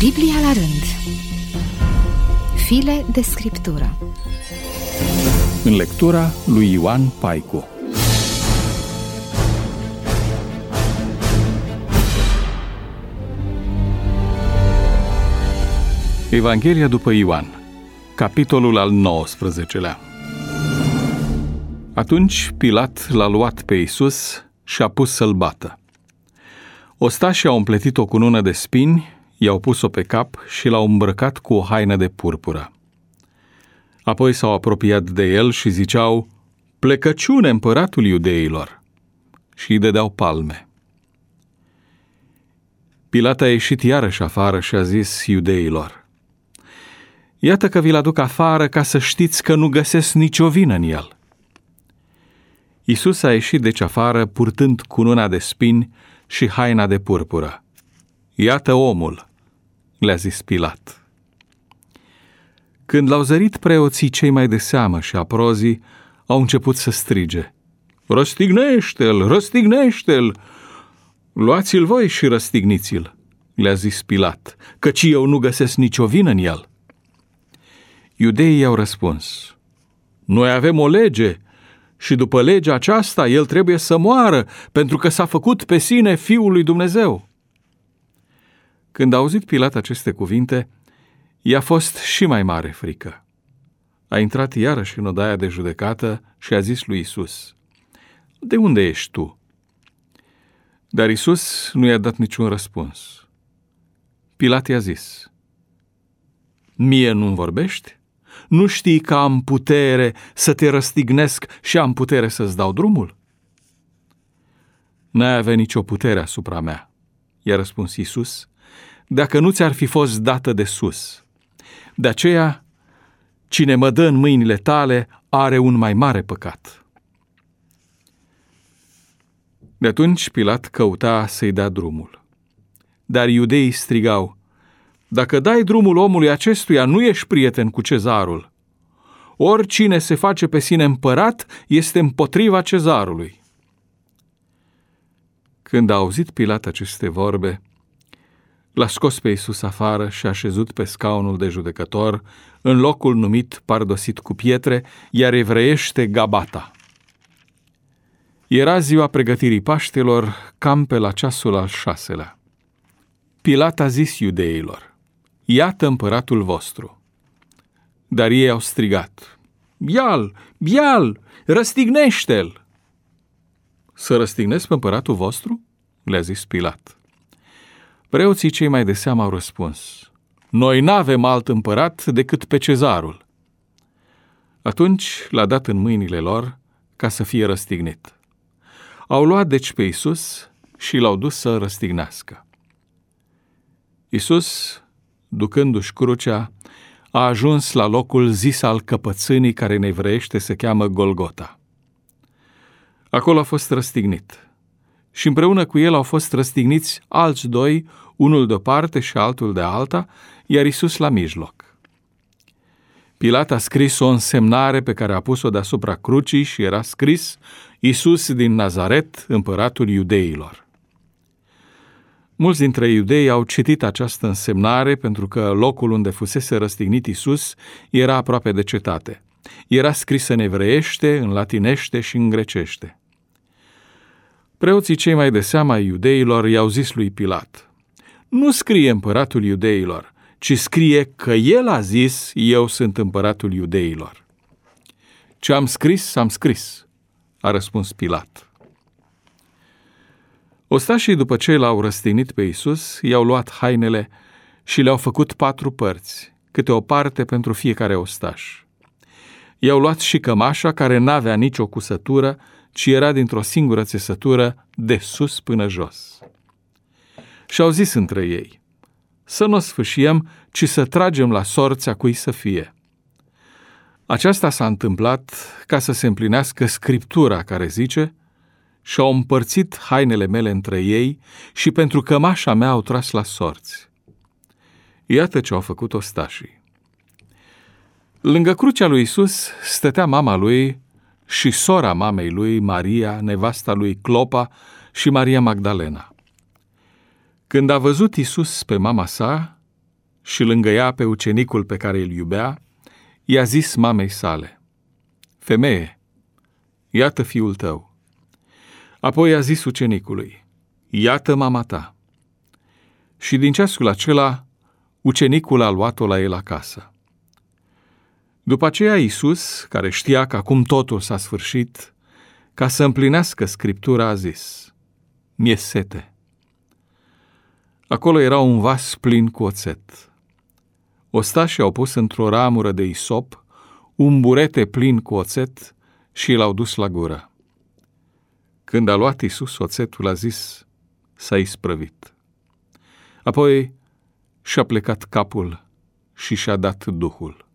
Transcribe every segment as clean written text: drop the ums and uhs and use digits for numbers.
Biblia la rând. File de scriptură. În lectura lui Ioan Paicu. Evanghelia după Ioan, capitolul al 19-lea. Atunci Pilat l-a luat pe Iisus și a pus să-l bată. Ostașii au împletit o cunună de spini, i-au pus-o pe cap și l-au îmbrăcat cu o haină de purpură. Apoi s-au apropiat de el și ziceau: "Plecăciune, împăratul iudeilor!" și îi dădeau palme. Pilat a ieșit iarăși afară și a zis iudeilor: "Iată că vi-l aduc afară ca să știți că nu găsesc nicio vină în el." Iisus a ieșit deci afară purtând cununa de spini și haina de purpură. "Iată omul!" le-a zis Pilat. Când l-au zărit preoții cei mai de seamă și aprozii, au început să strige: "Răstignește-l! Răstignește-l! Luați-l voi și răstigniți-l!" le-a zis Pilat, "căci eu nu găsesc nicio vină în el." Iudeii i-au răspuns: "Noi avem o lege și după legea aceasta el trebuie să moară, pentru că s-a făcut pe sine Fiul lui Dumnezeu." Când a auzit Pilat aceste cuvinte, i-a fost și mai mare frică. A intrat iarăși în odaia de judecată și a zis lui Iisus: "De unde ești tu?" Dar Iisus nu i-a dat niciun răspuns. Pilat i-a zis: "Mie nu-mi vorbești? Nu știi că am putere să te răstignesc și am putere să-ți dau drumul?" "N-ai avea nicio putere asupra mea," i-a răspuns Iisus, "dacă nu ți-ar fi fost dată de sus. De aceea, cine mă dă în mâinile tale are un mai mare păcat." De atunci Pilat căuta să-i dea drumul. Dar iudeii strigau: "Dacă dai drumul omului acestuia, nu ești prieten cu cezarul. Oricine se face pe sine împărat este împotriva cezarului." Când a auzit Pilat aceste vorbe, l-a scos pe Iisus afară și a așezut pe scaunul de judecător, în locul numit Pardosit cu pietre, iar evreiește Gabata. Era ziua pregătirii Paștelor, cam pe la ceasul al 6-lea. Pilat a zis iudeilor: "Iată împăratul vostru." Dar ei au strigat: "Ia-l, ia-l, răstignește-l!" "Să răstignesc pe împăratul vostru?" le-a zis Pilat. Preoții cei mai de seamă au răspuns: "Noi n-avem alt împărat decât pe cezarul." Atunci l-a dat în mâinile lor ca să fie răstignit. Au luat deci pe Iisus și l-au dus să răstignească. Iisus, ducându-și crucea, a ajuns la locul zis al căpățânii, care în evreiește se cheamă Golgota. Acolo a fost răstignit și împreună cu el au fost răstigniți alți doi, unul de o parte și altul de alta, iar Iisus la mijloc. Pilat a scris o însemnare pe care a pus-o deasupra crucii și era scris: "Iisus din Nazaret, împăratul iudeilor." Mulți dintre iudei au citit această însemnare pentru că locul unde fusese răstignit Iisus era aproape de cetate. Era scrisă în evreiește, în latinește și în grecește. Preoții cei mai de seamă ai iudeilor i-au zis lui Pilat: "Nu scrie împăratul iudeilor, ci scrie că el a zis: eu sunt împăratul iudeilor." "Ce am scris, am scris," a răspuns Pilat. Ostașii, după ce l-au răstignit pe Iisus, i-au luat hainele și le-au făcut 4 părți, câte o parte pentru fiecare ostaș. I-au luat și cămașa, care n-avea nicio cusătură, ci era dintr-o singură țesătură, de sus până jos. Și-au zis între ei: "Să nu o sfâșiem, ci să tragem la sorți a cui să fie." Aceasta s-a întâmplat ca să se împlinească Scriptura care zice: "Și-au împărțit hainele mele între ei și pentru cămașa mea au tras la sorți." Iată ce au făcut ostașii. Lângă crucea lui Iisus stătea mama lui și sora mamei lui, Maria, nevasta lui Clopa, și Maria Magdalena. Când a văzut Iisus pe mama sa, și lângă ea pe ucenicul pe care îl iubea, i-a zis mamei sale: Femeie, iată fiul tău. Apoi a zis ucenicului: Iată mama ta. Și din ceasul acela, ucenicul a luat-o la el acasă. După aceea Iisus, care știa că acum totul s-a sfârșit, ca să împlinească Scriptura, a zis: Mi-e sete. Acolo era un vas plin cu oțet. Ostașii au pus într-o ramură de isop un burete plin cu oțet și l-au dus la gură. Când a luat Iisus oțetul, a zis: S-a isprăvit. Apoi și-a plecat capul și și-a dat duhul.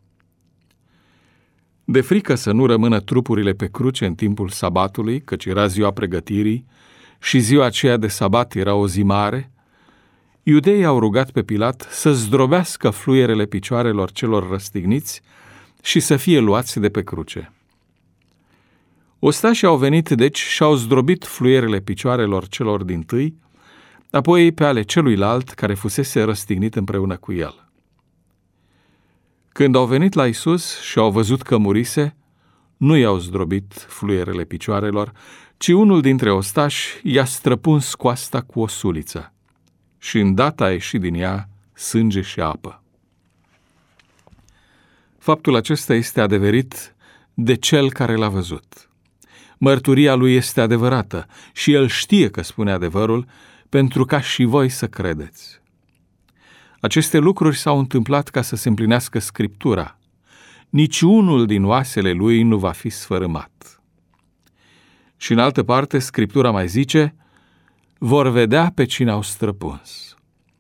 De frică să nu rămână trupurile pe cruce în timpul sabatului, căci era ziua pregătirii și ziua aceea de sabat era o zi mare, iudeii au rugat pe Pilat să zdrobească fluierele picioarelor celor răstigniți și să fie luați de pe cruce. Ostașii au venit, deci, și au zdrobit fluierele picioarelor celor dintâi, apoi pe ale celuilalt care fusese răstignit împreună cu el. Când au venit la Iisus și au văzut că murise, nu i-au zdrobit fluierele picioarelor, ci unul dintre ostași i-a străpuns coasta cu o suliță și îndată a ieșit din ea sânge și apă. Faptul acesta este adeverit de cel care l-a văzut. Mărturia lui este adevărată și el știe că spune adevărul, pentru ca și voi să credeți. Aceste lucruri s-au întâmplat ca să se împlinească Scriptura. Niciunul din oasele lui nu va fi sfărâmat. Și în altă parte, Scriptura mai zice: vor vedea pe cine au străpuns.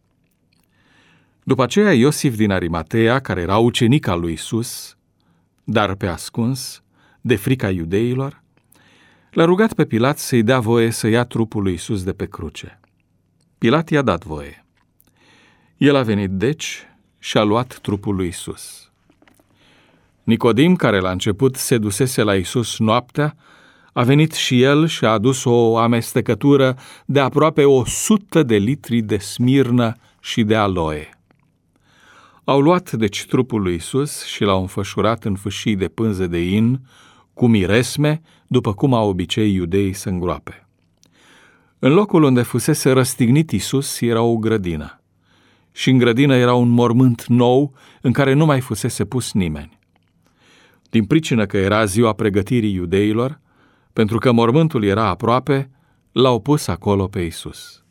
După aceea, Iosif din Arimatea, care era ucenic al lui Iisus, dar pe ascuns, de frica iudeilor, l-a rugat pe Pilat să-i dea voie să ia trupul lui Iisus de pe cruce. Pilat i-a dat voie. El a venit, deci, și a luat trupul lui Iisus. Nicodim, care la început se dusese la Iisus noaptea, a venit și el și a adus o amestecătură de aproape 100 de litri de smirnă și de aloe. Au luat, deci, trupul lui Iisus și l-au înfășurat în fâșii de pânză de in, cu miresme, după cum au obicei iudeii să îngroape. În locul unde fusese răstignit Iisus era o grădină. Și în grădină era un mormânt nou în care nu mai fusese pus nimeni. Din pricină că era ziua pregătirii iudeilor, pentru că mormântul era aproape, l-au pus acolo pe Iisus.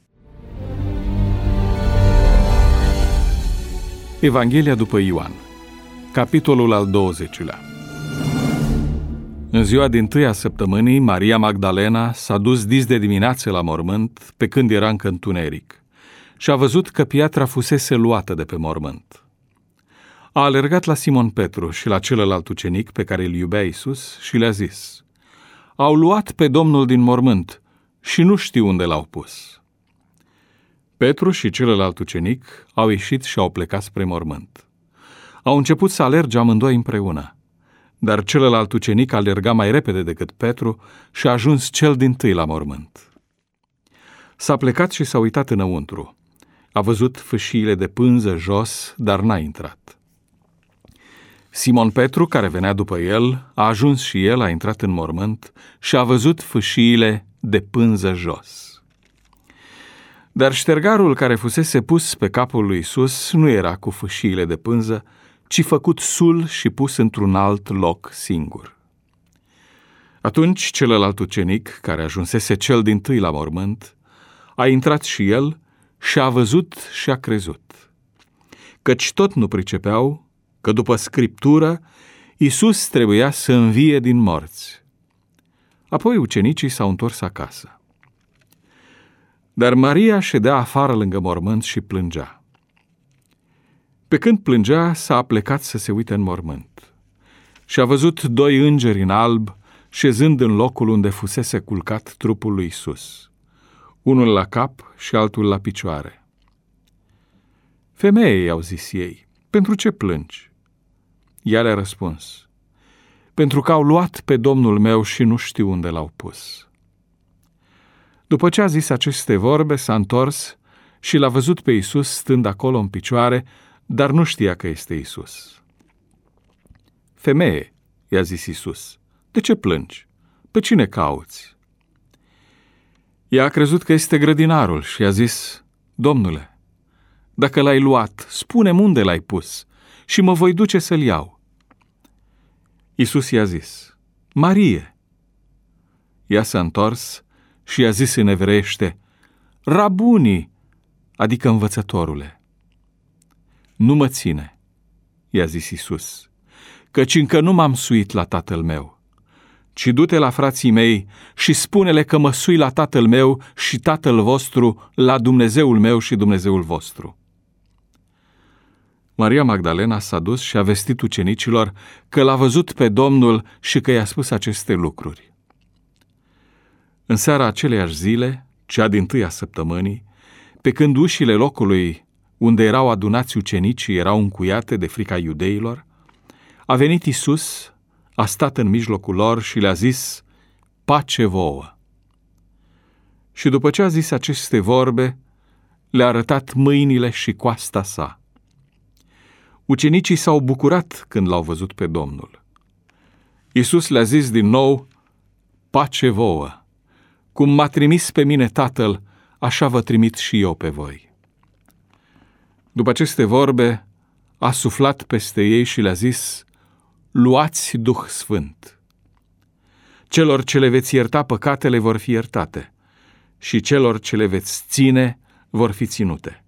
Evanghelia după Ioan, capitolul al 20-lea. În ziua dintâi a săptămânii, Maria Magdalena s-a dus dis de dimineață la mormânt, pe când era încă întuneric, și a văzut că piatra fusese luată de pe mormânt. A alergat la Simon Petru și la celălalt ucenic pe care îl iubea Iisus și le-a zis: Au luat pe Domnul din mormânt și nu știu unde l-au pus. Petru și celălalt ucenic au ieșit și au plecat spre mormânt. Au început să alerge amândoi împreună, dar celălalt ucenic alerga mai repede decât Petru și a ajuns cel dintâi la mormânt. S-a plecat și s-a uitat înăuntru. A văzut fâșiile de pânză jos, dar n-a intrat. Simon Petru, care venea după el, a ajuns și el, a intrat în mormânt și a văzut fâșiile de pânză jos. Dar ștergarul care fusese pus pe capul lui Iisus nu era cu fâșiile de pânză, ci făcut sul și pus într-un alt loc singur. Atunci celălalt ucenic, care ajunsese cel dintâi la mormânt, a intrat și el și a văzut și a crezut. Căci tot nu pricepeau că după Scriptură Iisus trebuia să învie din morți. Apoi ucenicii s-au întors acasă. Dar Maria ședea afară lângă mormânt și plângea. Pe când plângea, s-a aplecat să se uite în mormânt și a văzut 2 îngeri în alb șezând în locul unde fusese culcat trupul lui Iisus, unul la cap și altul la picioare. Femeie, i-au zis ei, pentru ce plângi? Ea le-a răspuns: pentru că au luat pe Domnul meu și nu știu unde l-au pus. După ce a zis aceste vorbe, s-a întors și l-a văzut pe Iisus stând acolo în picioare, dar nu știa că este Isus. Femeie, i-a zis Isus, de ce plângi? Pe cine cauți? Ea a crezut că este grădinarul și i-a zis, Domnule, dacă l-ai luat, spune-mi unde l-ai pus și mă voi duce să-l iau. Iisus i-a zis, Marie. Ea s-a întors și i-a zis în evreiește, Rabuni, adică învățătorule. Nu mă ține, i-a zis Iisus, căci încă nu m-am suit la tatăl meu, ci du-te la frații mei și spune-le că mă sui la tatăl meu și tatăl vostru, la Dumnezeul meu și Dumnezeul vostru. Maria Magdalena s-a dus și a vestit ucenicilor că l-a văzut pe Domnul și că i-a spus aceste lucruri. În seara aceleiași zile, cea dintâia săptămânii, pe când ușile locului unde erau adunați ucenicii erau încuiate de frica iudeilor, a venit Iisus, a stat în mijlocul lor și le-a zis, pace vouă. Și după ce a zis aceste vorbe, le-a arătat mâinile și coasta sa. Ucenicii s-au bucurat când l-au văzut pe Domnul. Iisus le-a zis din nou, pace vouă, cum m-a trimis pe mine Tatăl, așa vă trimit și eu pe voi. După aceste vorbe, a suflat peste ei și le-a zis, luați Duh Sfânt. Celor ce le veți ierta păcatele vor fi iertate și celor ce le veți ține vor fi ținute.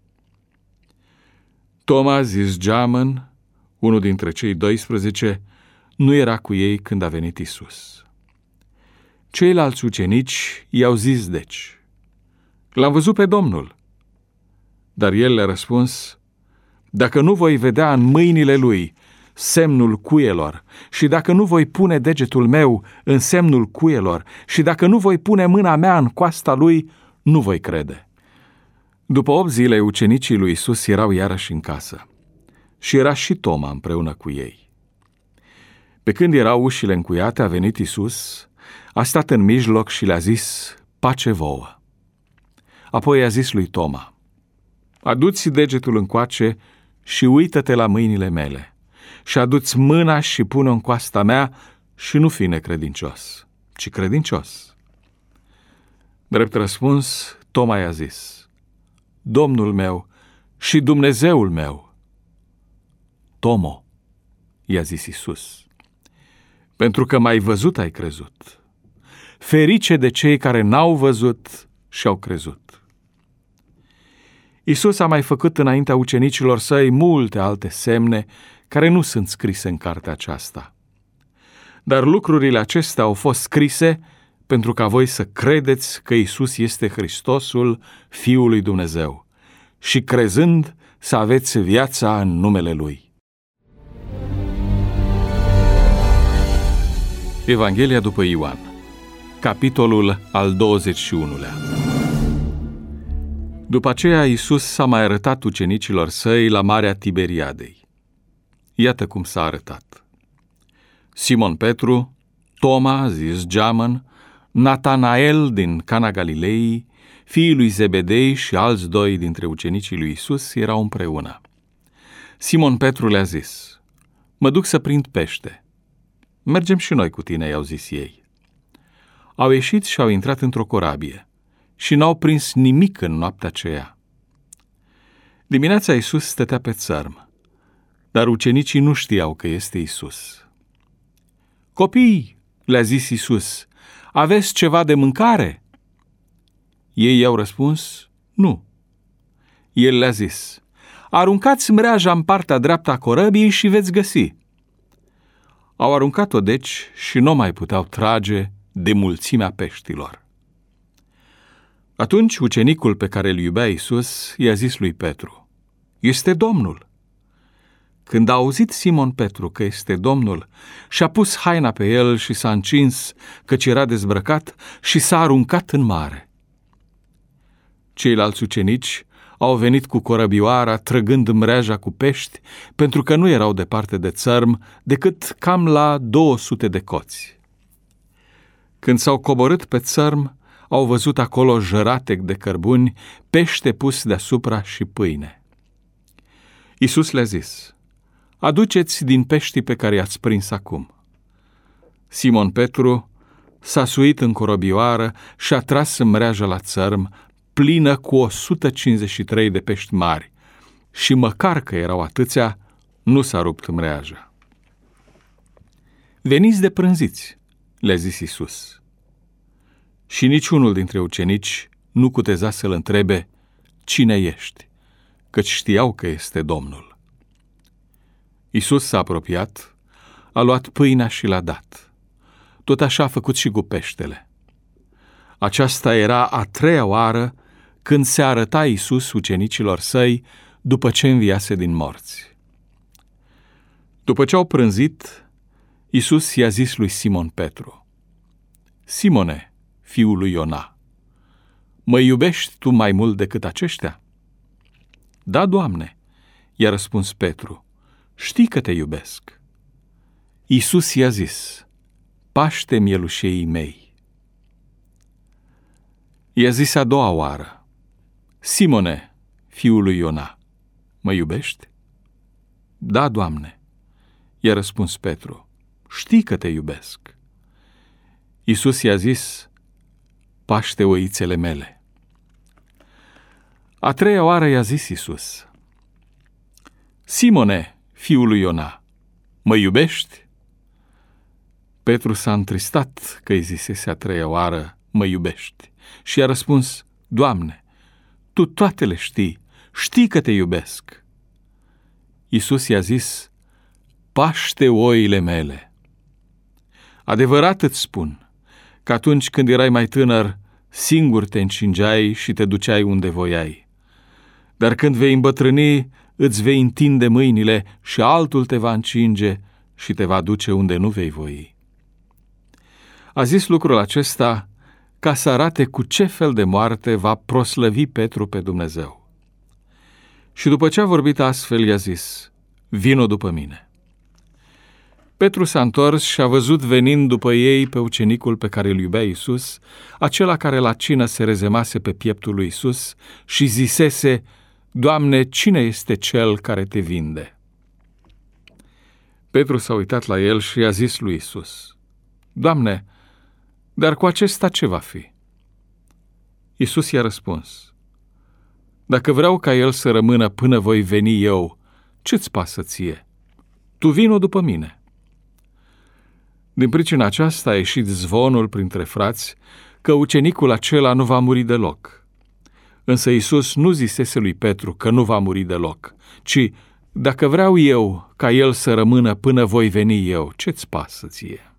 Toma, zis Geamăn, unul dintre cei 12, nu era cu ei când a venit Iisus. Ceilalți ucenici i-au zis deci, l-am văzut pe Domnul. Dar el le-a răspuns, dacă nu voi vedea în mâinile lui semnul cuielor și dacă nu voi pune degetul meu în semnul cuielor și dacă nu voi pune mâna mea în coasta lui, nu voi crede. După 8 zile, ucenicii lui Iisus erau iarăși în casă și era și Toma împreună cu ei. Pe când erau ușile încuiate, a venit Iisus, a stat în mijloc și le-a zis, pace vouă. Apoi i-a zis lui Toma, adu-ți degetul încoace și uită-te la mâinile mele și adu-ți mâna și pune-o în coasta mea și nu fi necredincios, ci credincios. Drept răspuns, Toma i-a zis, Domnul meu și Dumnezeul meu. Tomo, i-a zis Iisus, pentru că m-ai văzut, ai crezut. Ferice de cei care n-au văzut și au crezut. Iisus a mai făcut înaintea ucenicilor săi multe alte semne care nu sunt scrise în cartea aceasta. Dar lucrurile acestea au fost scrise pentru ca voi să credeți că Iisus este Hristosul, Fiul lui Dumnezeu, și crezând să aveți viața în numele Lui. Evanghelia după Ioan, capitolul al 21-lea. După aceea, Iisus s-a mai arătat ucenicilor săi la Marea Tiberiadei. Iată cum s-a arătat. Simon Petru, Toma, zis Geamăn, Natanael din Cana Galilei, fiii lui Zebedei și alți 2 dintre ucenicii lui Iisus erau împreună. Simon Petru le-a zis, mă duc să prind pește. Mergem și noi cu tine, i-au zis ei. Au ieșit și au intrat într-o corabie și n-au prins nimic în noaptea aceea. Dimineața Iisus stătea pe țărm, dar ucenicii nu știau că este Iisus. Copii, le-a zis Iisus, aveți ceva de mâncare? Ei i-au răspuns, nu. El le-a zis, aruncați mreaja în partea dreaptă a corăbiei și veți găsi. Au aruncat-o deci și nu mai puteau trage de mulțimea peștilor. Atunci ucenicul pe care îl iubea Iisus i-a zis lui Petru, este Domnul. Când a auzit Simon Petru că este Domnul, și-a pus haina pe el și s-a încins, căci era dezbrăcat, și s-a aruncat în mare. Ceilalți ucenici au venit cu corăbioara, trăgând mreaja cu pești, pentru că nu erau departe de țărm, decât cam la 200 de coți. Când s-au coborât pe țărm, au văzut acolo jăratec de cărbuni, pește pus deasupra și pâine. Iisus le-a zis: aduceți din peștii pe care i-ați prins acum. Simon Petru s-a suit în corobioară și a tras în mreajă la țărm, plină cu 153 de pești mari, și măcar că erau atâția, nu s-a rupt mreaja. Veniți de prânziți, le-a zis Iisus. Și niciunul dintre ucenici nu cuteza să-l întrebe: cine ești? Căci știau că este Domnul. Iisus s-a apropiat, a luat pâinea și l-a dat. Tot așa a făcut și cu peștele. Aceasta era a treia oară când se arăta Iisus ucenicilor săi după ce înviase din morți. După ce au prânzit, Iisus i-a zis lui Simon Petru: Simone, fiul lui Iona, mă iubești tu mai mult decât aceștia? Da, Doamne, i-a răspuns Petru, știi că te iubesc. Iisus i-a zis: paște mielușeii mei. I-a zis a doua oară: Simone, fiul lui Iona, mă iubești? Da, Doamne, i-a răspuns Petru, știi că te iubesc. Iisus i-a zis: paște oițele mele. A treia oară i-a zis Iisus: Simone, fiul lui Iona, mă iubești? Petru s-a întristat că îi zisese a treia oară: mă iubești, și i-a răspuns: Doamne, tu toate le știi, știi că te iubesc. Iisus i-a zis: paște oile mele. Adevărat îți spun că atunci când erai mai tânăr, singur te încingeai și te duceai unde voiai. Dar când vei îmbătrâni, îți vei întinde mâinile și altul te va încinge și te va duce unde nu vei voi. A zis lucrul acesta ca să arate cu ce fel de moarte va proslăvi Petru pe Dumnezeu. Și după ce a vorbit astfel, i-a zis: vino după mine. Petru s-a întors și a văzut venind după ei pe ucenicul pe care îl iubea Iisus, acela care la cină se rezemase pe pieptul lui Iisus și zisese: Doamne, cine este cel care te vinde? Petru s-a uitat la el și i-a zis lui Iisus: Doamne, dar cu acesta ce va fi? Iisus i-a răspuns: dacă vreau ca el să rămână până voi veni eu, ce-ți pasă ție? Tu vino după mine. Din pricina aceasta a ieșit zvonul printre frați că ucenicul acela nu va muri deloc. Însă Iisus nu zisese lui Petru că nu va muri deloc, ci: dacă vreau eu ca el să rămână până voi veni eu, ce-ți pasă ție?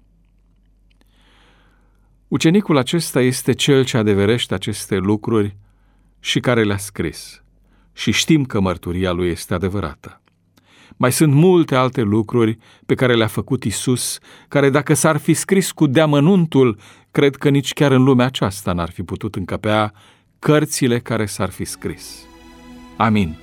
Ucenicul acesta este cel ce adeverește aceste lucruri și care le-a scris. Și știm că mărturia lui este adevărată. Mai sunt multe alte lucruri pe care le-a făcut Iisus, care dacă s-ar fi scris cu deamănuntul, cred că nici chiar în lumea aceasta n-ar fi putut încăpea cărțile care s-ar fi scris. Amin.